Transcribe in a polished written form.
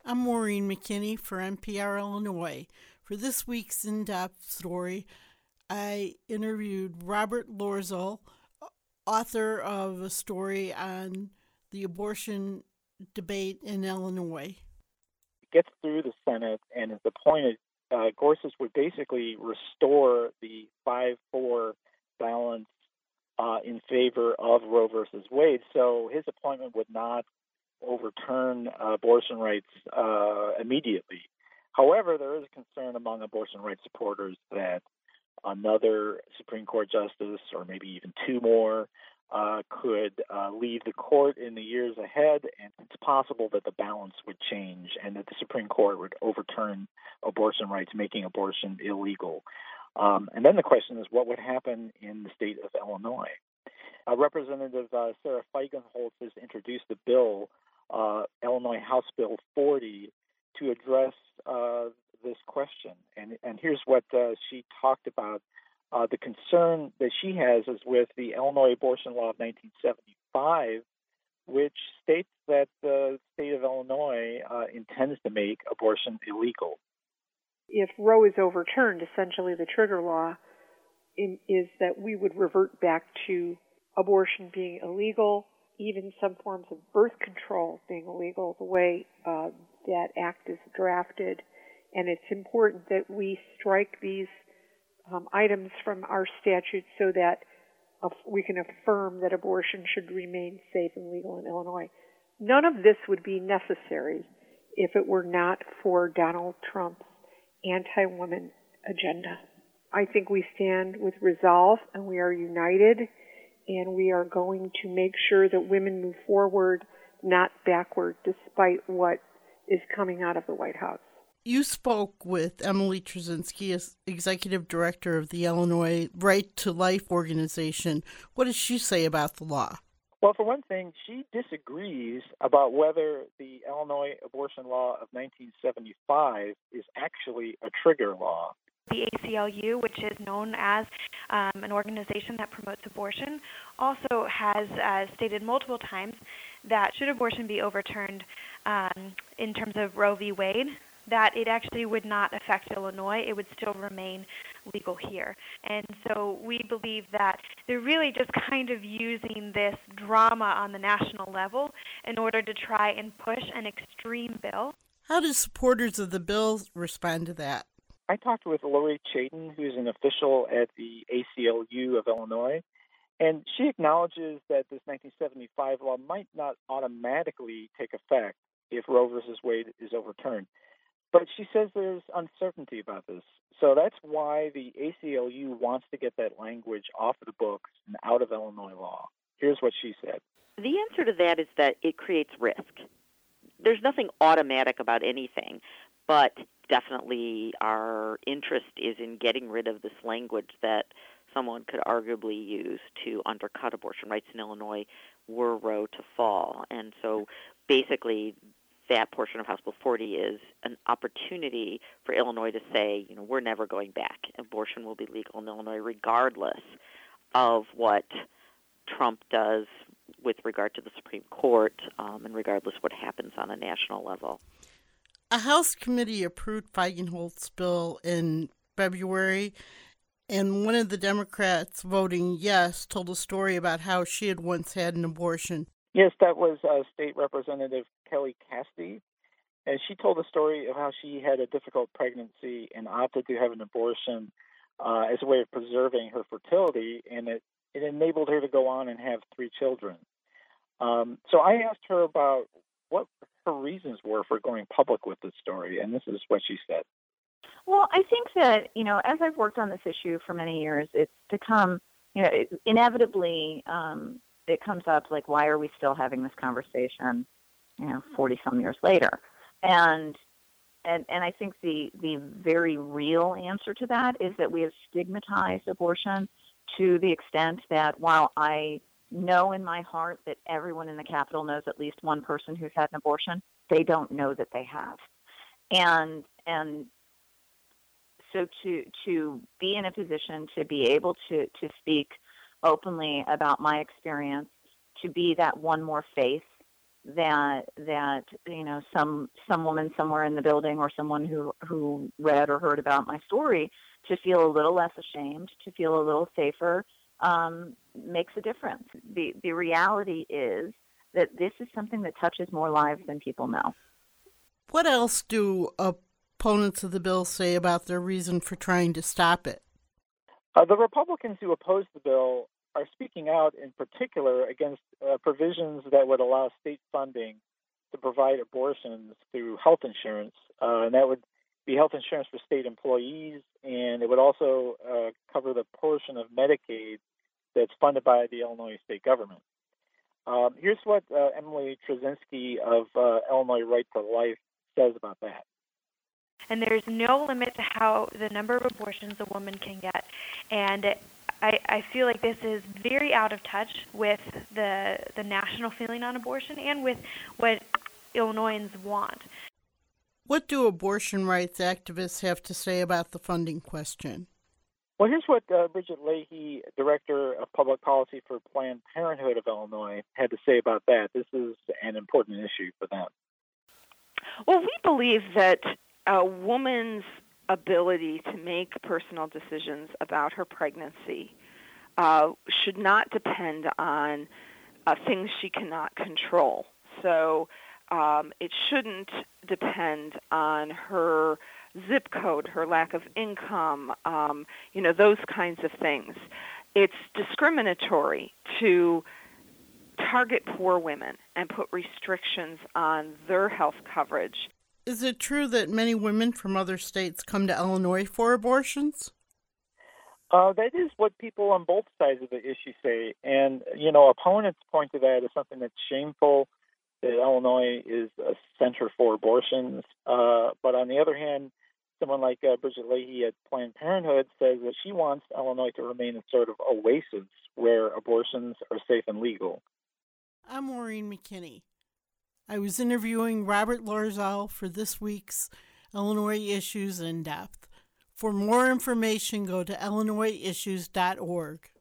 I'm Maureen McKinney for NPR Illinois. For this week's in-depth story, I interviewed Robert Loerzel, author of a story on the abortion debate in Illinois. It gets through the Senate and is appointed. Gorsuch would basically restore the 5-4 balance in favor of Roe versus Wade. So his appointment would not overturn abortion rights immediately. However, there is concern among abortion rights supporters that another Supreme Court justice, or maybe even two more, could leave the court in the years ahead, and it's possible that the balance would change and that the Supreme Court would overturn abortion rights, making abortion illegal. And then the question is, what would happen in the state of Illinois? Representative Sarah Feigenholtz has introduced the bill, Illinois House Bill 40, to address this question. And here's what she talked about. The concern that she has is with the Illinois abortion law of 1975, which states that the state of Illinois intends to make abortion illegal. If Roe is overturned, essentially the trigger law is that we would revert back to abortion being illegal, even some forms of birth control being illegal, the way that act is drafted. And it's important that we strike these items from our statute so that we can affirm that abortion should remain safe and legal in Illinois. None of this would be necessary if it were not for Donald Trump's anti-woman agenda. I think we stand with resolve and we are united, and we are going to make sure that women move forward, not backward, despite what is coming out of the White House. You spoke with Emily Trzynski, as executive director of the Illinois Right to Life organization. What does she say about the law? Well, for one thing, she disagrees about whether the Illinois abortion law of 1975 is actually a trigger law. The ACLU, which is known as an organization that promotes abortion, also has stated multiple times that should abortion be overturned in terms of Roe v. Wade, that it actually would not affect Illinois. It would still remain legal here. And so we believe that they're really just kind of using this drama on the national level in order to try and push an extreme bill. How do supporters of the bill respond to that? I talked with Lori Chayton, who's an official at the ACLU of Illinois, and she acknowledges that this 1975 law might not automatically take effect if Roe versus Wade is overturned. But she says there's uncertainty about this. So that's why the ACLU wants to get that language off of the books and out of Illinois law. Here's what she said. The answer to that is that it creates risk. There's nothing automatic about anything, but definitely our interest is in getting rid of this language that someone could arguably use to undercut abortion rights in Illinois were Roe to fall. And so basically that portion of House Bill 40 is an opportunity for Illinois to say, we're never going back. Abortion will be legal in Illinois regardless of what Trump does with regard to the Supreme Court and regardless what happens on a national level. A House committee approved Feigenholtz's bill in February, and one of the Democrats voting yes told a story about how she had once had an abortion. Yes, that was State Representative Kelly Cassidy, and she told a story of how she had a difficult pregnancy and opted to have an abortion as a way of preserving her fertility, and it enabled her to go on and have 3 children. So I asked her about what her reasons were for going public with this story, and this is what she said. Well, I think that, as I've worked on this issue for many years, it's become, inevitably it comes up like, why are we still having this conversation, 40-some years later? And I think the very real answer to that is that we have stigmatized abortion to the extent that while I know in my heart that everyone in the Capitol knows at least one person who's had an abortion, they don't know that they have. And so to be in a position to be able to speak openly about my experience, to be that one more face that some woman somewhere in the building or someone who read or heard about my story to feel a little less ashamed, to feel a little safer, makes a difference. The reality is that this is something that touches more lives than people know. What else do opponents of the bill say about their reason for trying to stop it? The Republicans who oppose the bill are speaking out in particular against provisions that would allow state funding to provide abortions through health insurance. And that would be health insurance for state employees, and it would also cover the portion of Medicaid that's funded by the Illinois state government. Here's what Emily Trzynski of Illinois Right to Life says about that. And there's no limit to how the number of abortions a woman can get. And I feel like this is very out of touch with the national feeling on abortion and with what Illinoisans want. What do abortion rights activists have to say about the funding question? Well, here's what Bridget Leahy, Director of Public Policy for Planned Parenthood of Illinois, had to say about that. This is an important issue for them. Well, we believe that a woman's ability to make personal decisions about her pregnancy should not depend on things she cannot control. So it shouldn't depend on her zip code, her lack of income, those kinds of things. It's discriminatory to target poor women and put restrictions on their health coverage. Is it true that many women from other states come to Illinois for abortions? That is what people on both sides of the issue say. And, opponents point to that as something that's shameful, that Illinois is a center for abortions. But on the other hand, someone like Bridget Leahy at Planned Parenthood says that she wants Illinois to remain a sort of oasis where abortions are safe and legal. I'm Maureen McKinney. I was interviewing Robert Loerzel for this week's Illinois Issues in Depth. For more information, go to illinoisissues.org.